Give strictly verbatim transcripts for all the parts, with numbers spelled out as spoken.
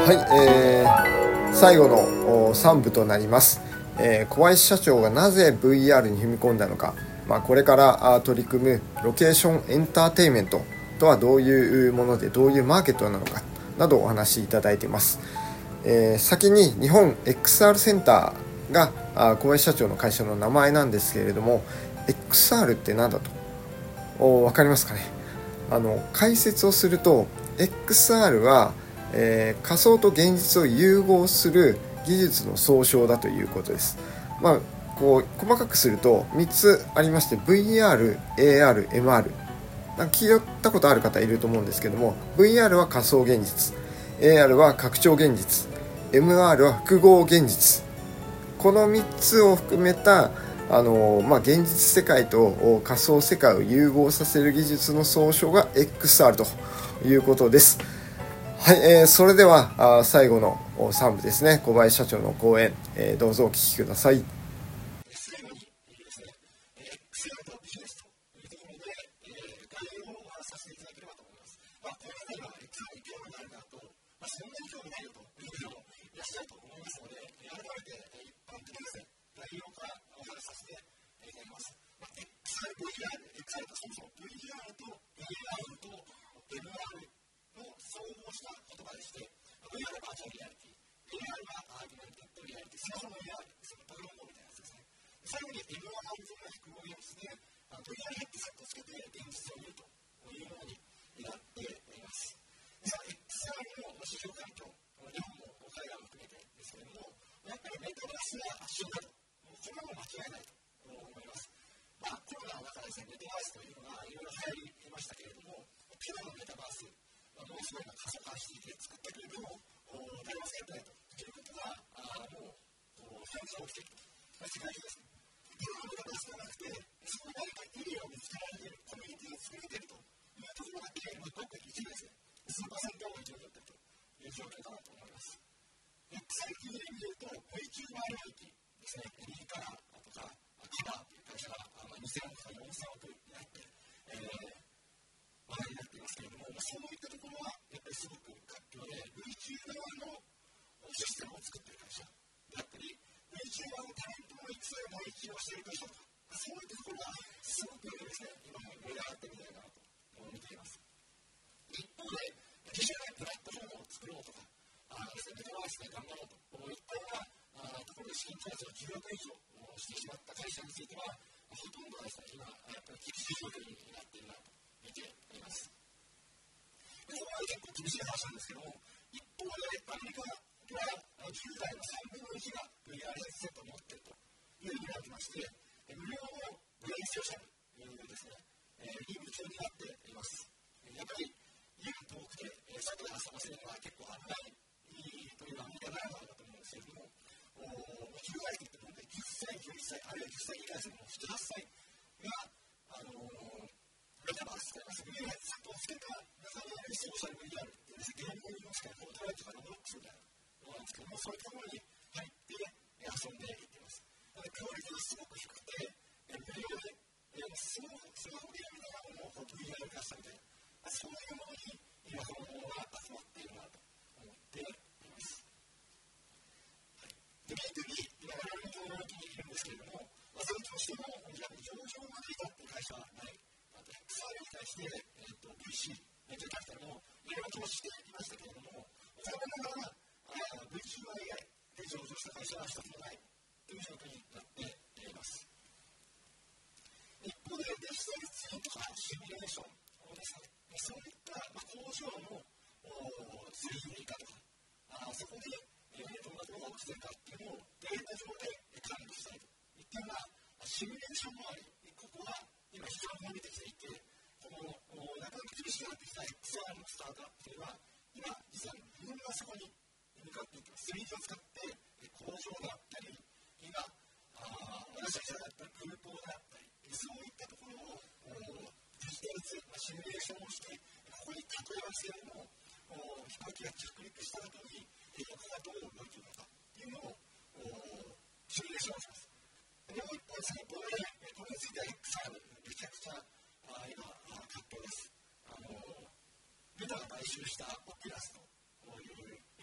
はい、えー、最後のさん部となります。えー、小林社長がなぜ ブイアール に踏み込んだのか、まあ、これから取り組むロケーションエンターテインメントとはどういうもので、どういうマーケットなのかなどお話しいただいています。えー、先に日本 エックスアール センターが小林社長の会社の名前なんですけれども、 エックスアール って何だと分かりますかね。あの解説をすると エックスアール は、えー、仮想と現実を融合する技術の総称だということです。まあ、こう細かくするとみっつありまして、 ブイアール、エーアール、エムアール、 なんか聞いたことある方いると思うんですけども、 ブイアール は仮想現実、 エーアール は拡張現実、 エムアール は複合現実。このみっつを含めたあの、まあ、現実世界と仮想世界を融合させる技術の総称が エックスアール ということです。はい、えー、それでは最後のさん部ですね、小林社長の講演、えー、どうぞお聞きください。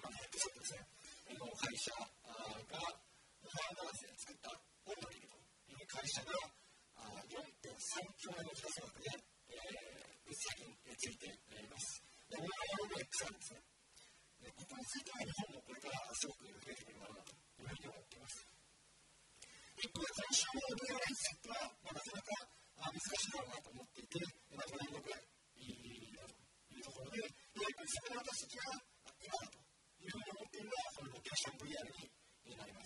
あのヘッドセットですね、の会社がファーマーズで作ったオードリーという会社が よんてんさんきょうえんの時価総額で、えー、先についています。で、これは エックス なんですね。で、ここについては日本もこれからすごく増えてくるかなというふうに思っています。一方で、今週の ブイアール ヘッドセットは、まあ、なかなか難しいだろうなと思っていて、まあ、ごねんごくらいだというところで、やっぱりそこで私たちは今だというふうに思っているのは、このロケーション ブイアール になります。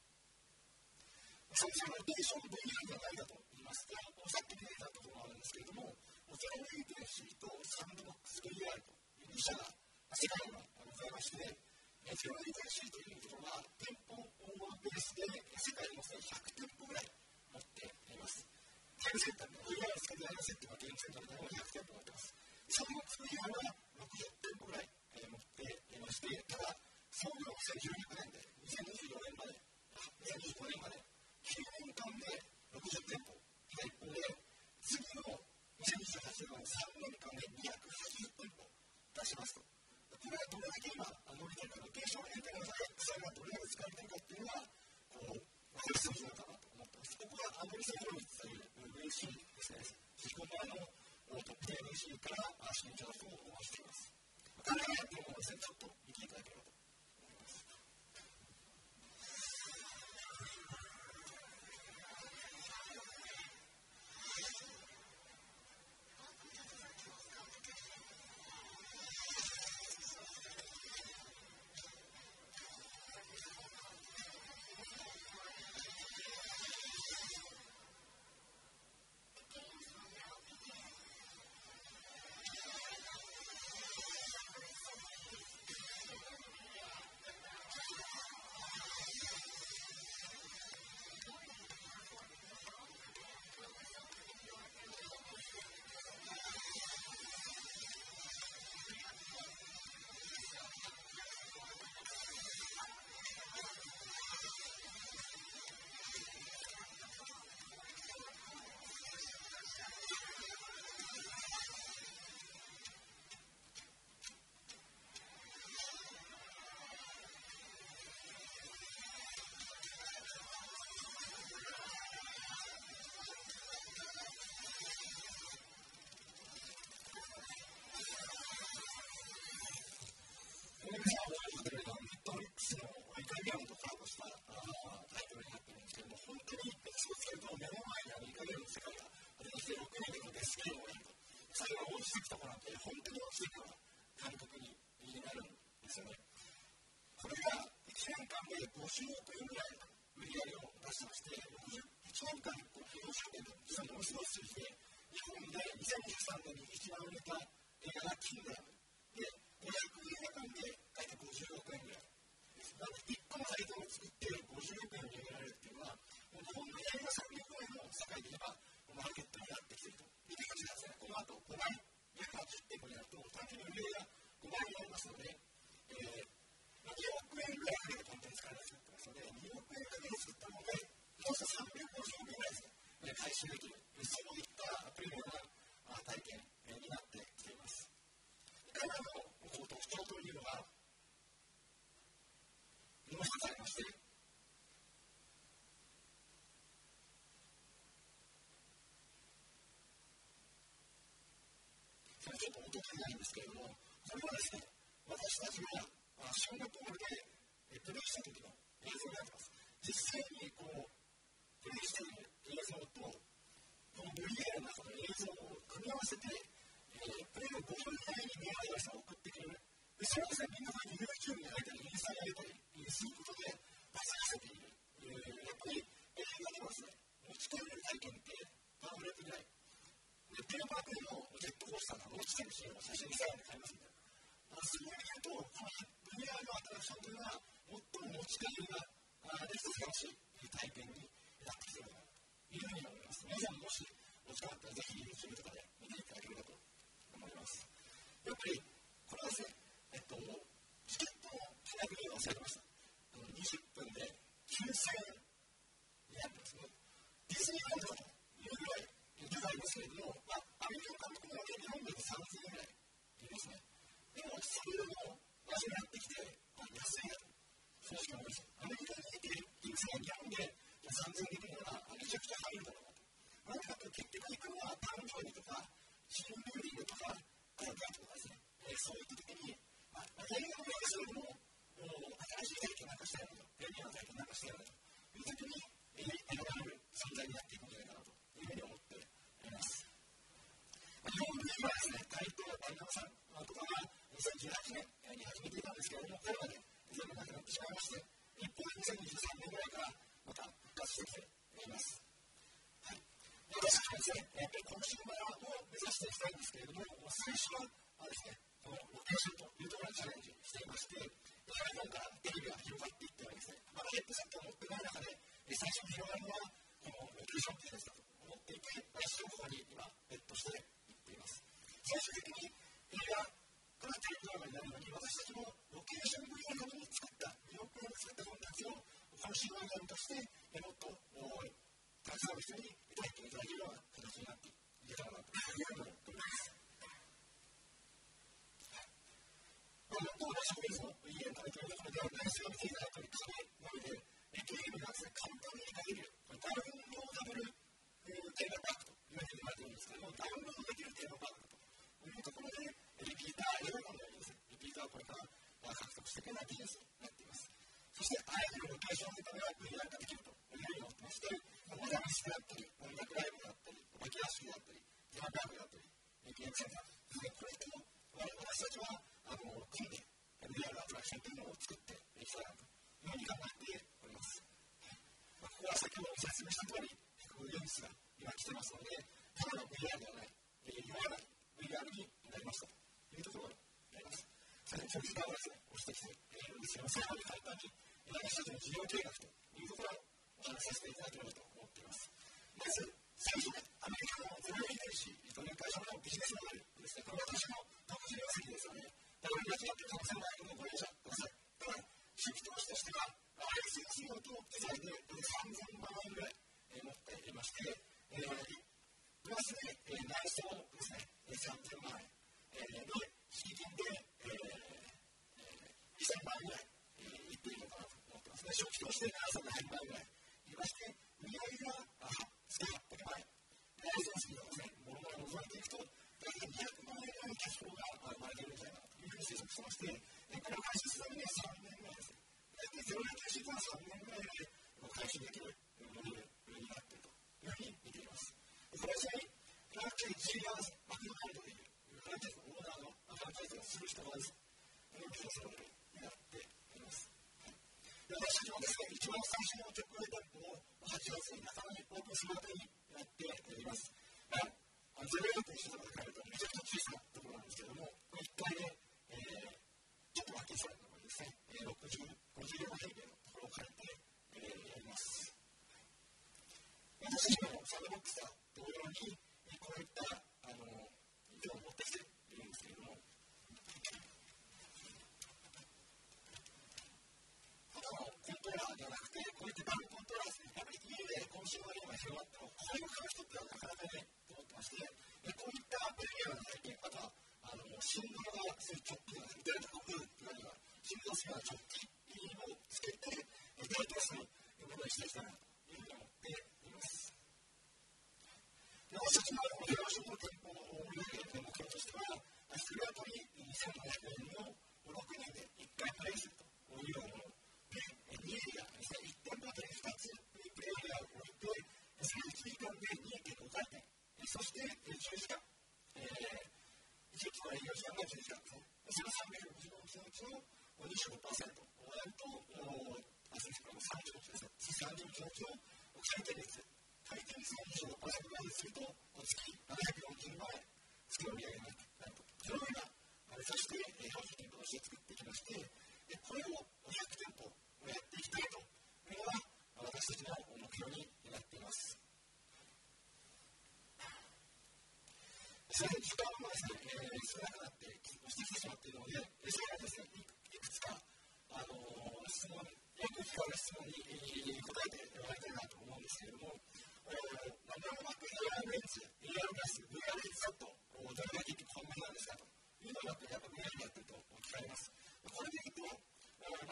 そもそもロケーション ブイアール が何だと言いますと、さっき出たところがあるんですけれども、ゼロエーテンシーとサンドボックス ブイアール というに社が世界にはございまして、ゼロエーテンシーというところは店舗ベースで世界にもひゃくてんぽぐらい持っています。ゲームセンターで ブイアール 使ってゲームセンターがゲームセンターでひゃくてんぽ持っています。サンドボックス ブイアール はろくじゅってんぽぐらい持っていまして、ただ、創業にせんじゅうろくねんでにせんにじゅうよねんまで、にせんにじゅうごねんまできゅうねんかんでろくじゅってんぽた一方で、次のにせんにじゅうはちねんまでさんねんかんでにひゃくはちじゅってんぽ出しますと。これはどれだけ今伸びているか、ロケーションエンターが X がどれだけ使われているかっていうのは、こう、分かる数字なのかなと思ってます。ここはアンドリセンフロイツという ブイシー ですね、シリコンバレーのトップ ブイシー から新情報をしています。彼らがやっているものをですね、ちょっと見ていただければと思います。このゲームはネットフリックスのイカゲームとコラボしたタイトルになっているんですけども、本当にそうつけると目の前にあるイカゲームの世界が出てきてろくねんでスケールをやると、それが落ちてきたものって本当に落ちていくような感覚になるんですよね。これがいちねんかんでごじゅうおくえんぐらいの売り上げを出してまして、いちねんかんでごじゅうおくえんの実はものすごい数字で、日本でにせんにじゅうさんねんに一番売れた映画がキングダムで、ごひゃくえんかんで大体ごじゅうおくえんぐらいです。なのでいっこのサイトを作ってごじゅうおくえんに上げられるっていうのは、もう日本の映画さんびゃくえんの世界で言えばマーケットになってきているという感じなんですね。この後ごばい、ひゃくはちじゅってんぽになると単純に売り上げがごばいになりますので、えー、におくえんぐらいかけてコンテンツ開発作ってますので、におくえんかけて作ったので、およそさんびゃくごじゅうおくえんぐらいですね、回収できる、そういったアプリのような体験になってきています。彼らの特徴というのが、もう一つありまして、それちょっと音足りないんですけれども、これはですね、私たちがシンガポールでプレイした時の映像になってます。実際にこうプレイしている映像と、この ブイアール の中の映像を組み合わせて、えー、プレイをごふん以内に見合いましたを送ってくれる。で、それをですね、みんなが YouTube に上げたり、インスタに上げたりすることでバズらせている。えー、やっぱり映画でもですね、持ち帰れる体験ってパンフレットぐらい。で、テーマパークでのジェットコースターが落ちてるシーンを写真にさらに買いますみたいな。そういう意味で言うと、この ブイアール のアトラクションというのは、最も持ち帰りができて楽しい体験になってきているかなというふうに思います。皆さんもし持ち帰ったら、ぜひ YouTube とかで見ていただければと思います。やっぱり、これはですね、えっと、チケットの金額に忘れました。にじゅっぷんできゅうせんえんになってますね。ディズニーランドというぐらい高いんですけれども、まあ、アメリカの監督も日本でさんぜんえんぐらいいますね。でも、それでも、私がやってきて、 安いやつ、正直思います。アメリカにいて、いくつか日本でさんぜんえんできるのがめちゃくちゃ入るだろうなと。なんでかというと、結局行くのは誕生日とか、チームビルディングとか、あとかとかですね、えー、そういった時に、まあ、大学のやつよりも、新しい体験なんかしたいのと、便利な体験なんかしたいのという時に、えー、選ばれる存在になっていくんじゃないかなというふうに思っています。日本で今ですね、台東大学さんとかがにせんじゅうはちねんに始めていたんですけれども、コロナで全部なくなってしまいまして、一方でにせんにじゅうさんねんぐらいからまた復活してきています。はい、私たちはですね、やっぱりコンシューマーを目指していきたいんですけれども、最初はですね、このロケーションというところにチャレンジしていまして、日本からテレビが広がっていってはですね、まだヘッドセットを持ってない中で、最初に広がるのはこのロケーションビジネスだと思っていて、市場の方に今、ベットしていっています。最終的に映画からテレビドラマになるのに、私たちもロケーション分野のために作った、日本語で作ったコンテンツをコンシューマーゲームとして、もっとたくさんの人に体験いただけるような形になっていけたらなというふうに思っております。もっと私もいいぞという意見を食べている中では、内容を見ていただいたり、壁なので、ゲームがですね、簡単にできる、ダウンローダブルテーマパックというふうに言われているんですけれども、ダウンロードできるテーマパックというところで、リピーター、いろいろなですね、リピーターをこれから獲得していくようなビジネスになっています。そして、あらゆるロケーションのためは ブイアール ができるというふうに思ってまして、モダミスであったり、音楽ライブであったり、お化け屋敷であったり、テーマパークであったり、ゲームセンター、これと私たちはあの組んで、ブイアール アトラクションというのを作っていきたいなというふうに考えております。ここは先ほど説明した通り、現実が今来てますので、ただの ブイアール ではない、弱わない ブイアール になりましたというところになります。それで、時間をですね、押してきているんですけども、最後に簡単に私たちの事業計画というところをお話しさせていただければと思っています。まず、最初にアメリカのゼロエネルギーという会社のビジネスモデルですね、これは私の独自業績ですので、だから間違っている可能性もあるのでご容赦ください。ただ、初期投資としては、アイエスエス 用と機材でさんぜんまんえんぐらい持っていまして、プラスで内装ですね、さんぜんまんえんで、敷金でにせんまんえんぐらいいっているのかなと思ってますね。初期投資でななせんごひゃくまんえんぐらいいまして、売上が月はっぴゃくまんえん、ライセンスのですね、ものを除いていくと、大体にひゃくまんえんぐらいのキャッシュフローが生まれているんじゃないかなというふうに推測してまして、これを回収するためにはさんねんぐらいですね。大体ゼロエネルギーはさんねんぐらいで回収できるモデルになっているというふうに見ています。これは実際にフランチャイズがマクドナルドでいうフランチャイズのオーナーのフランチャイズをする人がです。このビジネスモデルになっています。で、私たちもですね、一番最初の直営店舗をはちがつに中野にオープンする予定になっています。まあ、ゼロエネという人とかで考えるとめちゃくちゃ小さなところなんですけれども、いっかいで、えー、ちょっと分けそうなのがですね、ろくじゅう、ごじゅうよん平米のところを借りて、えー、やります。私たちのサンドボックスと同様に、こういったあの意見を持ってきているんですけれども、ただのコントローラーではなくて、こういったバルコントローラーですね、やっぱり家でコンシューマーゲームが広がっても、これを買う人ってはなかなかいないと思ってまして、こういったアプリゲームの体験、またはあの振動がするチョッキじゃなくて、デルタコプールというのが振動するようなチョッキをつけて、データするものにしていきたいなというふうに思っています。私たちのゼロショットの店舗を売り上げる目標としては、スクラトリにせんごひゃくえんのろくにんでいっかいプレイするというようなもので、にエリアですね、いってんごとにふたつプレイエリアを置いて、さんじかんで にてんご 回転、そしてじゅうじかん、えー、いちにちの営業時間がじゅうじかんですね。そのさんびゃくごじゅうごにちのうちの にじゅうごパーセント をやると、あ、すみません、さんじゅうにちですね。さんじゅうにちのうちの回転率、回転率の にじゅうごパーセント ぐらいにすると、月ななひゃくよんじゅうまんえん、月の売り上げになると。そのような、そして標準店舗として作っていきまして、これをひゃくてんぽやっていきたいというのが私たちの目標になっています。それで時間もですね、えー、少なくなって押してきてしまっているので、それがですね、いくつか、あのー、質問、よく聞かれる質問に、えー、答えてもらいたいなと思うんですけれども、ネオマック エーアール レンズ、エーアール グラス、ブイアール ヘッドセット、どれだけコンビニなんですかというのがやっぱりブイアール やってると聞かれます。これでいくと、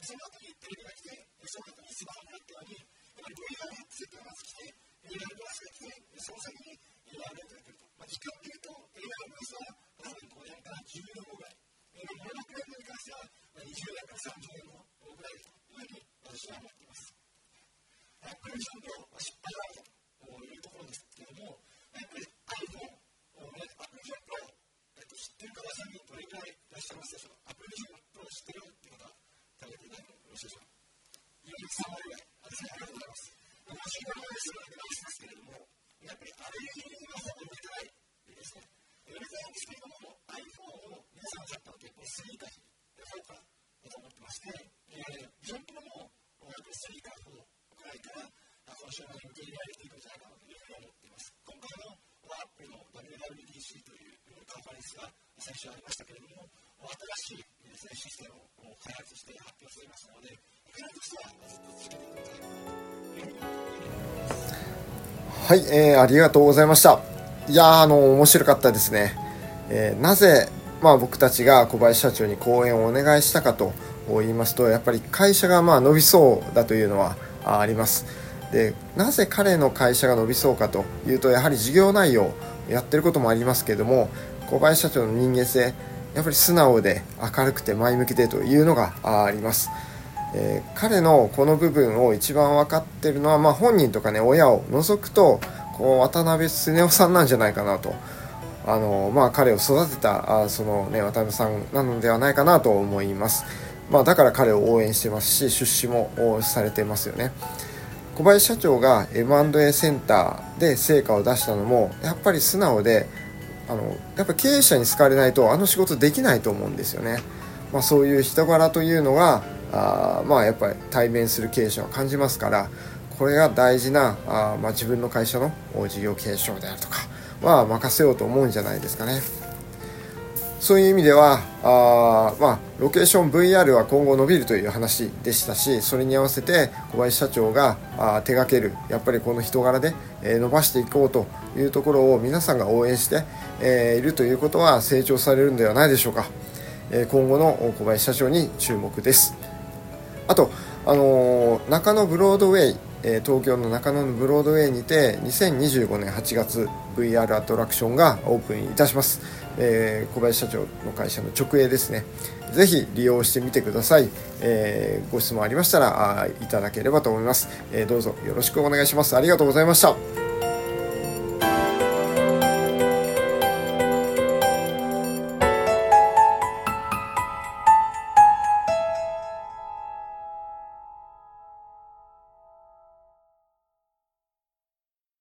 その後にテレビが来て、その後にスマホがあったように、やっぱり ブイアール セットがまず来て、エーアール グラスが来て、その先に エーアール が来ると。まあ、時間でいうと、エーアール グラスはまさにごねんからじゅうねんごぐらい。モノクロームに関してはにじゅうねんからさんじゅうねんごぐらいというふうに私は思っています。アップルションの失敗があるというところですけれども、やっぱり iPhone、アップルションプロ、知っている方さんにどれくらいいらっしゃいますでしょうか。アップルションプロを知っているという方は食べていないのよろしいでしょうか。よんじゅうさんわりぐらい。私はありがとうございます。もしこれまでするデバイスですけれども、やっぱりあれがほぼ売れてないですね。売れてないんですけれども、iPhone を皆さん買ったの結構スリーかフォーかだと思ってまして、ビジョンプロもやっぱりスリーかフォーくらいからこの商品を受け入れられていくんじゃないかなというふうに思っています。今回のアップルの ダブリューダブリューディーシー というカンファレンスが最初ありましたけれども、新しいですね、システムを開発して発表していますので、クライアントとしてはずっと続けていきたいというふうに思っています。 はい、えー、ありがとうございました。いやー、あの面白かったですね。えー、なぜ、まあ、僕たちが小林社長に講演をお願いしたかと言いますと、やっぱり会社がまあ伸びそうだというのはあります。で、なぜ彼の会社が伸びそうかというと、やはり事業内容やってることもありますけれども、小林社長の人間性、やっぱり素直で明るくて前向きでというのがあります。えー、彼のこの部分を一番分かっているのは、まあ、本人とかね、親を除くとこう渡辺恒夫さんなんじゃないかなと、あの、まあ、彼を育てたあその、ね、渡辺さんなのではないかなと思います。まあ、だから彼を応援してますし、出資もされてますよね。小林社長が エムアンドエー センターで成果を出したのもやっぱり素直で、あのやっぱ経営者に好かれないとあの仕事できないと思うんですよね。まあ、そういう人柄というのがあまあやっぱり対面する経営者は感じますから、これが大事なあ、まあ、自分の会社の事業継承であるとかは任せようと思うんじゃないですかね。そういう意味ではあ、まあ、ロケーション ブイアール は今後伸びるという話でしたし、それに合わせて小林社長があ手掛けるやっぱりこの人柄で、えー、伸ばしていこうというところを皆さんが応援して、えー、いるということは成長されるのではないでしょうか。えー、今後の小林社長に注目です。あと、あのー、中野ブロードウェイ、えー、東京の中野のブロードウェイにてにせんにじゅうごねんはちがつ ブイアール アトラクションがオープンいたします。えー、小林社長の会社の直営ですね。ぜひ利用してみてください。えー、ご質問ありましたらあいただければと思います。えー、どうぞよろしくお願いします。ありがとうございました。